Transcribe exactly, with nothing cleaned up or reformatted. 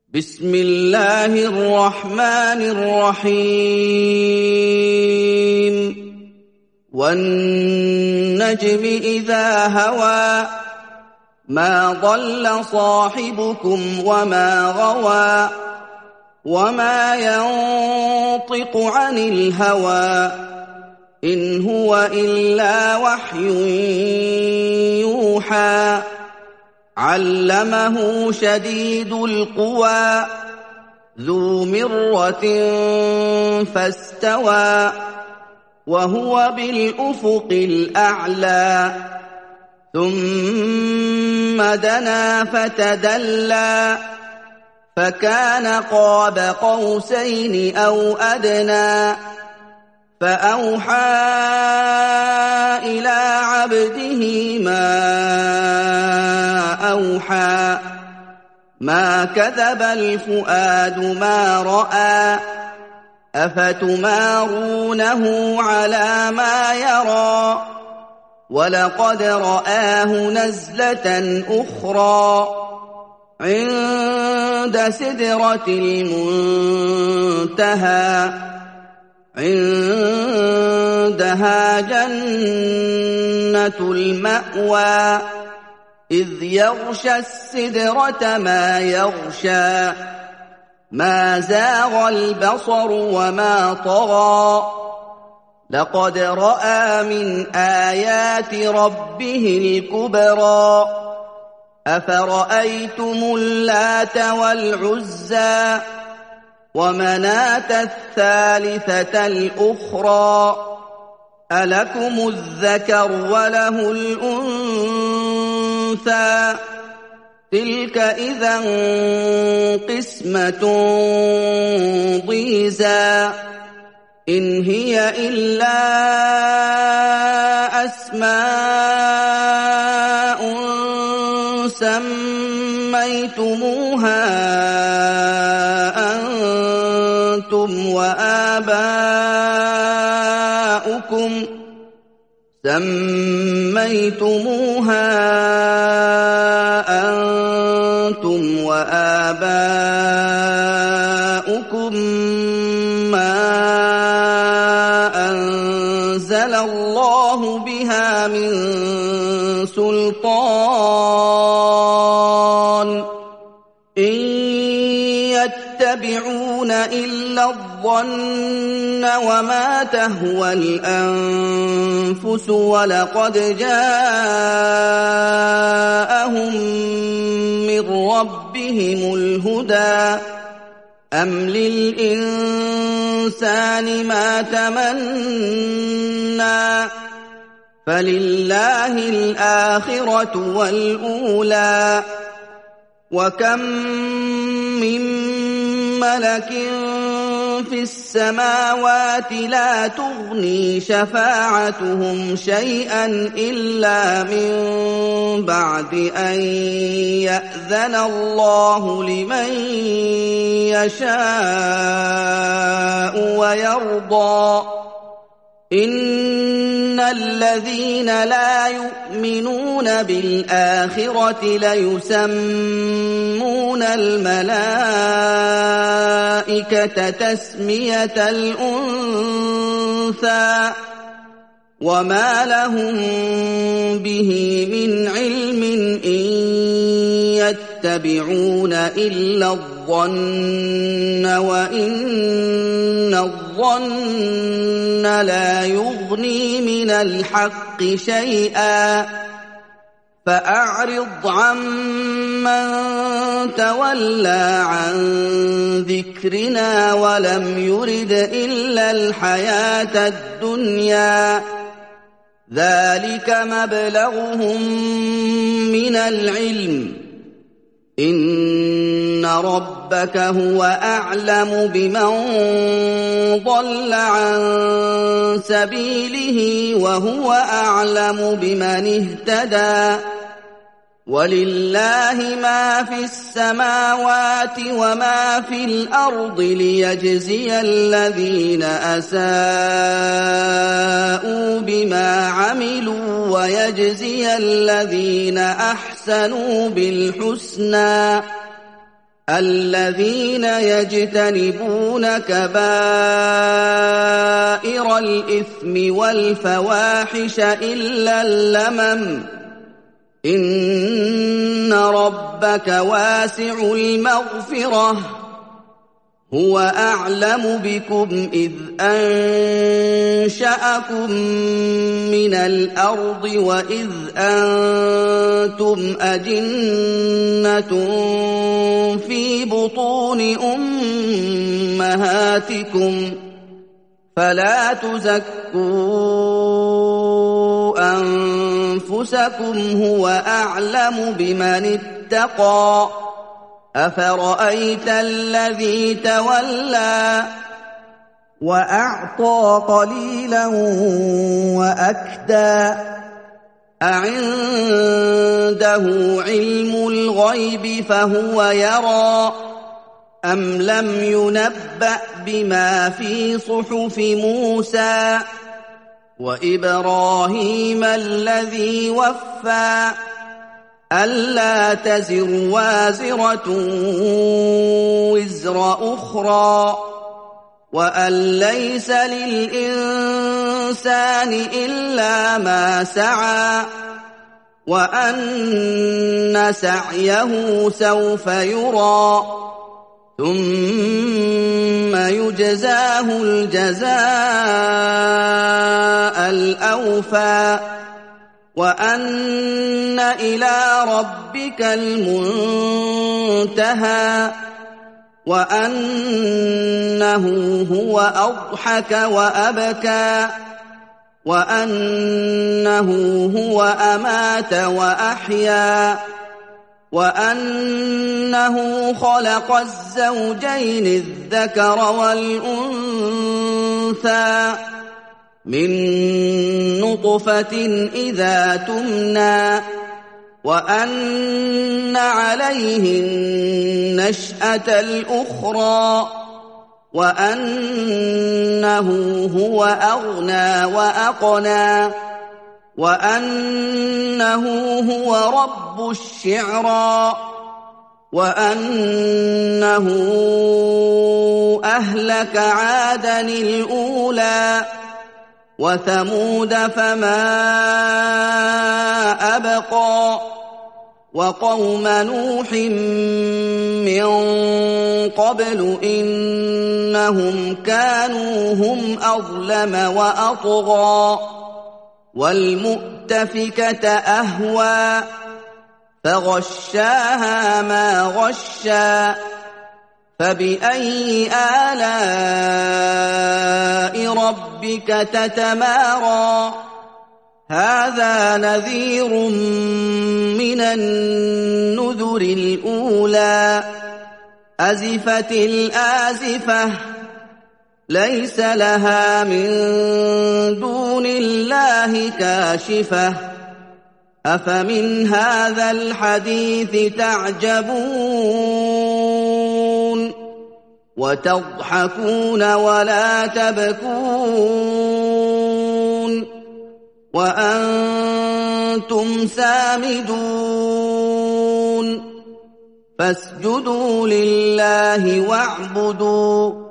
بسم الله الرحمن الرحيم والنجم إذا هوى ما ضل صاحبكم وما غوى وما ينطق عن الهوى إن هو إلا وحي يوحى علمه شديد القوى ذو مرة فاستوى وهو بالأفق الأعلى ثم دنا فتدلى فكان قاب قوسين أو أدنى فأوحى إلى عبده ما أوحى ما كذب الفؤاد ما رأى أفتمارونه على ما يرى ولقد رآه نزلة أخرى عند سدرة المنتهى عندها جنة المأوى إذ يغشى السدرة ما يغشى ما زاغ البصر وما طغى لقد رأى من آيات ربه الكبرى أفرأيتم اللات والعزى ومناة الثالثة الأخرى ألكم الذكر وله الأنثى تلك إذا قسمة ضيزى إن هي إلا أسماء سميتموها أنتم وآباؤكم سميتموها أنتم وآباؤكم ما أنزل الله بها من سلطان إن يتبعون إلا الظن وما تهوى الأنفس ولقد جاءهم من ربهم الهدى أم للإنسان ما تمنى فلله الآخرة والأولى وكم من ملك في السماوات لا تغني شفاعتهم شيئا إلا من بعد أن يأذن الله لمن يشاء ويرضى إن الذين لا يؤمنون بالآخرة ليسمون الملائكة تسمية الأنثى وما لهم به من علم إن يتبعون إلا الظن وإن الظن لا يغني من الحق شيئا فأعرض عمن تولى عن ذكرنا ولم يرد إلا الحياة الدنيا ذلك مبلغهم من العلم إن ربك هو أعلم بمن ضل عن سبيله وهو أعلم بمن اهتدى ولله ما في السماوات وما في الأرض ليجزي الذين أساءوا بما عملوا ويجزي الذين أحسنوا بالحسنى الذين يجتنبون كبائر الإثم والفواحش إلا اللمم إن ربك واسع المغفرة هو أعلم بكم إذ أنشأكم من الأرض وإذ أنتم أجنة في بطون أمهاتكم فلا تزكوا أنفسكم هو أعلم بمن اتقى أفرأيت الذي تولى وأعطى قليلا وأكدى أعنده علم الغيب فهو يرى أم لم ينبأ بما في صحف موسى وإبراهيم الذي وفى ألا تزر وازرة وزر أخرى وأن ليس للإنسان إلا ما سعى وأن سعيه سوف يرى ثم يجزاه الجزاء الأوفى وأن إلى ربك المنتهى وأنه هو أضحك وأبكى وأنه هو أمات وأحيا وأنه خلق الزوجين الذكر والأنثى من نطفة إذا تمنى وأن عليه النشأة الأخرى وأنه هو أغنى وأقنى وأنه هو رب الشعرى وأنه أهلك عادا الأولى وثمود فما أبقى وقوم نوح من قبل إنهم كانوا هم أظلم وأطغى والمؤتفكة أهوى فغشاها ما غشى فبأي آلاء ربك تتمارى هذا نذير من النذر الأولى أزفت الآزفة ليس لها من دون الله كاشفة أفمن هذا الحديث تعجبون وتضحكون ولا تبكون وأنتم سامدون فاسجدوا لله واعبدوا